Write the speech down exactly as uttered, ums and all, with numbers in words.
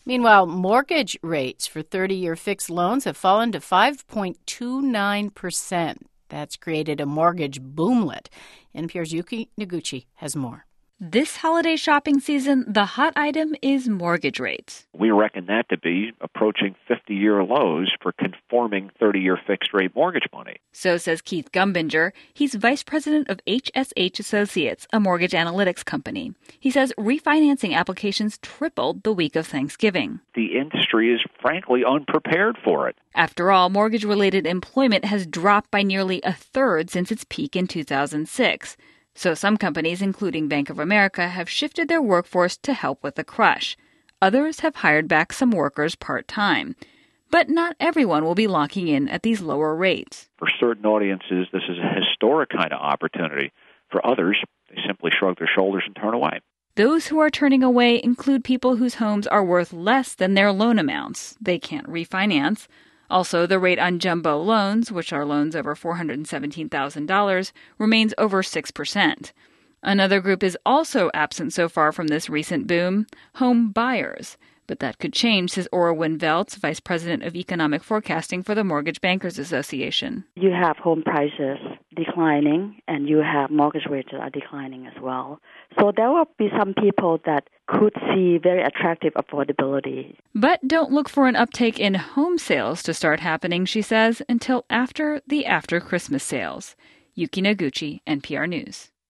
Meanwhile, mortgage rates for thirty-year fixed loans have fallen to five point two nine percent. That's created a mortgage boomlet. N P R's Yuki Noguchi has more. This holiday shopping season, the hot item is mortgage rates. We reckon that to be approaching fifty-year lows for conforming thirty-year fixed-rate mortgage money. So says Keith Gumbinger. He's vice president of H S H Associates, a mortgage analytics company. He says refinancing applications tripled the week of Thanksgiving. The industry is frankly unprepared for it. After all, mortgage-related employment has dropped by nearly a third since its peak in two thousand six. So some companies, including Bank of America, have shifted their workforce to help with the crush. Others have hired back some workers part-time. But not everyone will be locking in at these lower rates. For certain audiences, this is a historic kind of opportunity. For others, they simply shrug their shoulders and turn away. Those who are turning away include people whose homes are worth less than their loan amounts. They can't refinance. Also, the rate on jumbo loans, which are loans over four hundred seventeen thousand dollars, remains over six percent. Another group is also absent so far from this recent boom, home buyers. But that could change, says Orwin Veltz, vice president of economic forecasting for the Mortgage Bankers Association. You have home prices declining, and you have mortgage rates that are declining as well. So there will be some people that could see very attractive affordability. But don't look for an uptake in home sales to start happening, she says, until after the after-Christmas sales. Yuki Noguchi, N P R News.